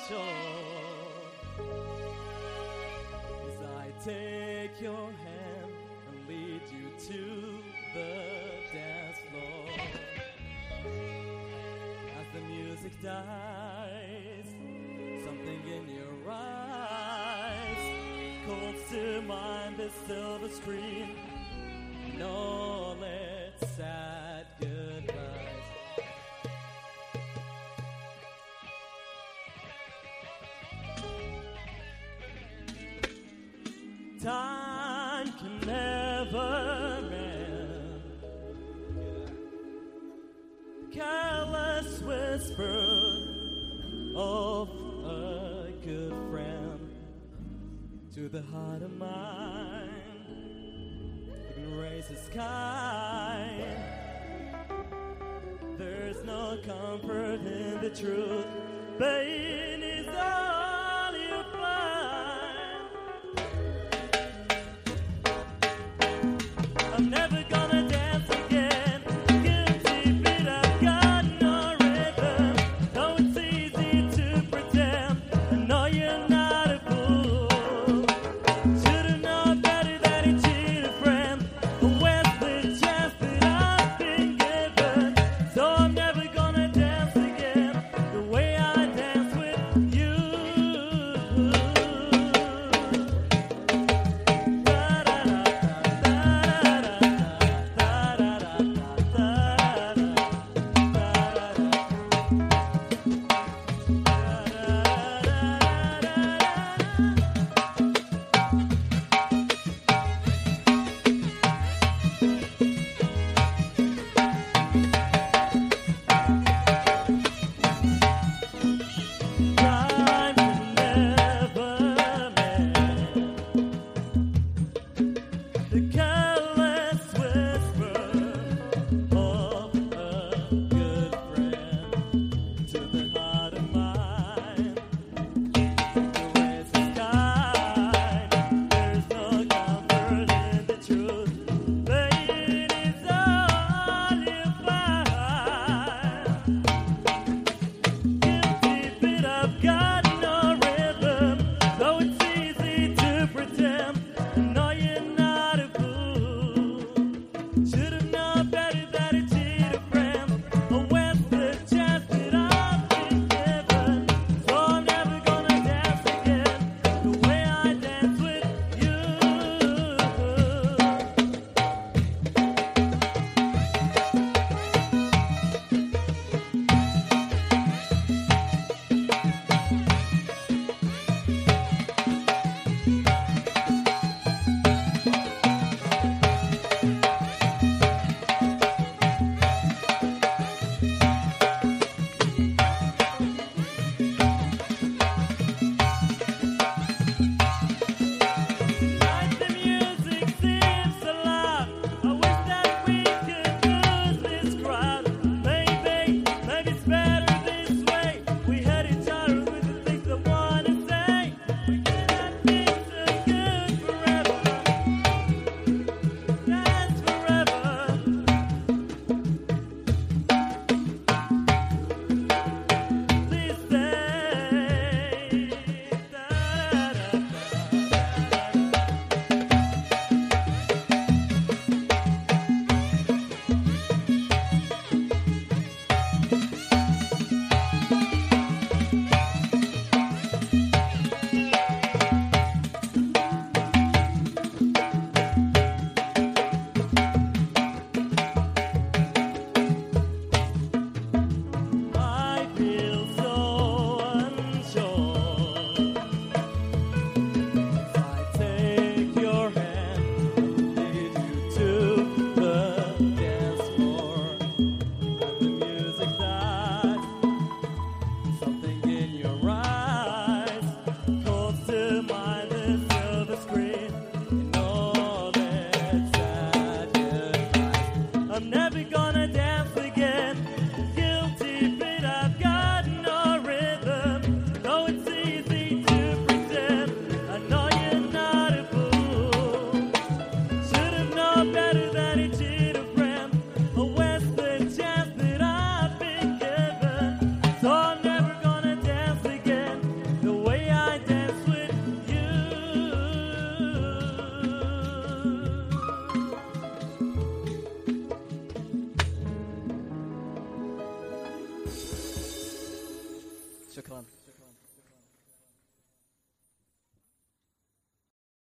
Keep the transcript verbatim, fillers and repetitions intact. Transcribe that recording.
shore. As I take your hand and lead you to the dance floor. As the music dies, something in your eyes calls to mind the silver screen and all its sad goodbyes. Time can never mend. Careless whisper of a good friend to the heart of mine. You can raise the sky. There's no comfort in the truth. Pain is all you find. I'm never gonna dance again. Guilty feet, I've got no rhythm. Though it's easy to pretend. I know you're not a fool. Should've known better that he cheated a friend. Where's the chance that I've been given? So I'm never gonna dance again the way I danced with شكرا.